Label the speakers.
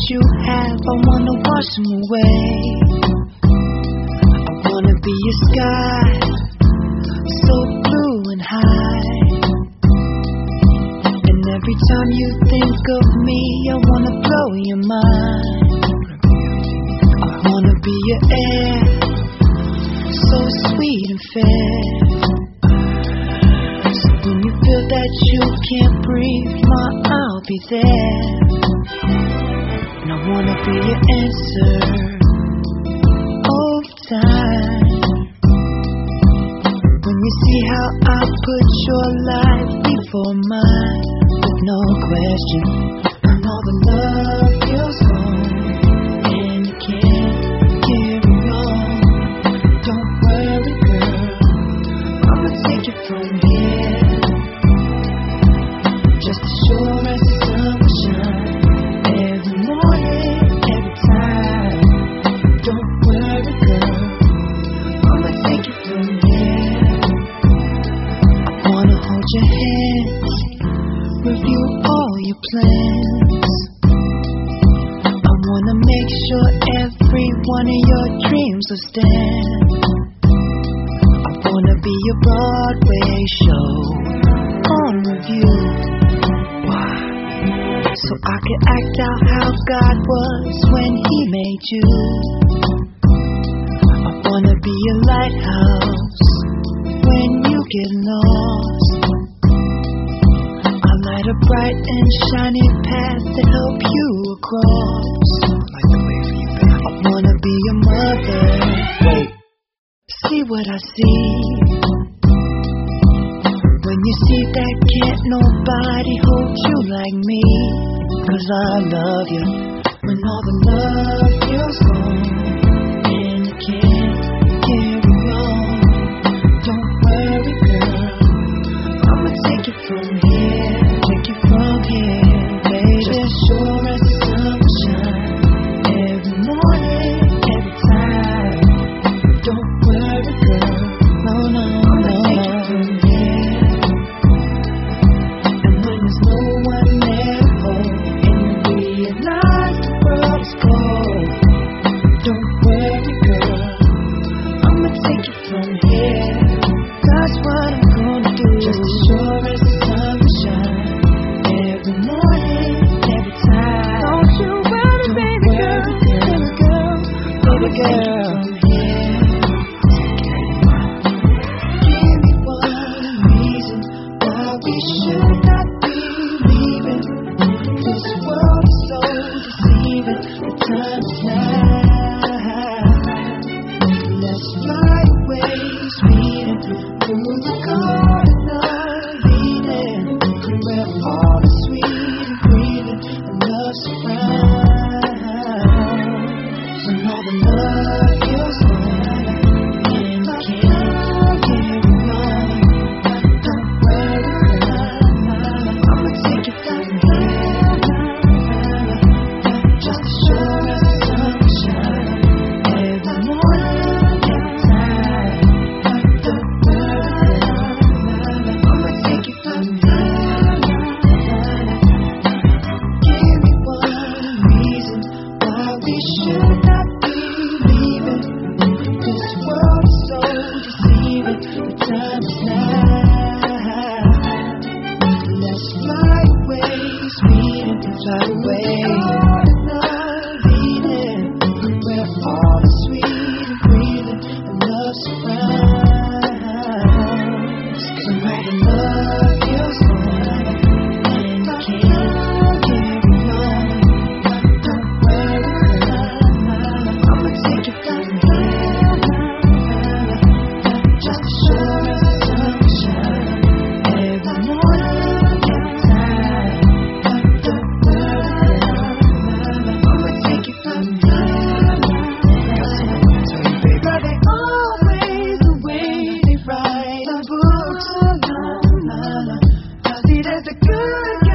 Speaker 1: you have, I wanna wash them away. I wanna be your sky, so blue and high. And every time you think of me, I wanna blow your mind. I wanna be your air, so sweet and fair. So when you feel that you can't breathe, I'll be there. And I wanna be your answer all the time. When you see how I put your life before mine, with no question, when all the love feels gone and you can't get it on, don't worry, girl, I'ma take it from here. Just as sure as the sun will shine, every morning, every time. Don't worry, girl, I'ma take it from here. I wanna hold your hands, review all your plans. I wanna make sure every one of your dreams will stand. I wanna be your Broadway show on review, so I could act out how God was when He made you. I wanna be your lighthouse when you get lost. I light a bright and shiny path to help you across. I wanna be your mother. Wait, see what I see. When you see that can't nobody hold you like me, 'cause I love you. When all the love feels gone and you can't carry on, don't worry, girl, I'ma take it from here, take it from here, baby. Just as sure as the sun will shine, every morning, every time. Don't worry, girl, no, no, I'ma take it from here. And when there's no one there to hold, and you realize the world's cold, don't worry, girl, I'ma take it from here. That's what I'm gonna do. Just as sure as the sun will shine, every morning, every time. Don't you worry, baby girl, baby girl, baby girl. Give me one reason why we should not be leaving. This world is so deceiving. The time is now. Let's fly away, speeding through the garden of Eden, where all is sweet and breathing and love surrounds. And all the love feels gone and you can't get it on. Don't worry, I'ma take it from here. Just as sure as the sun will shine, every morning, every time. Don't worry, I'ma take it from here. Give me one reason why we should not be leaving. This world is so deceiving. The time is now. Let's fly away, speeding, fly away. Where all is sweet and breathing and love surrounds. So where the love feels gone and you can't carry on, don't worry, I'ma take it from here. Just as sure as the sun will shine, every morning, every time. Don't worry, I'ma take it from here. But they always the way they write the books. I see there's a good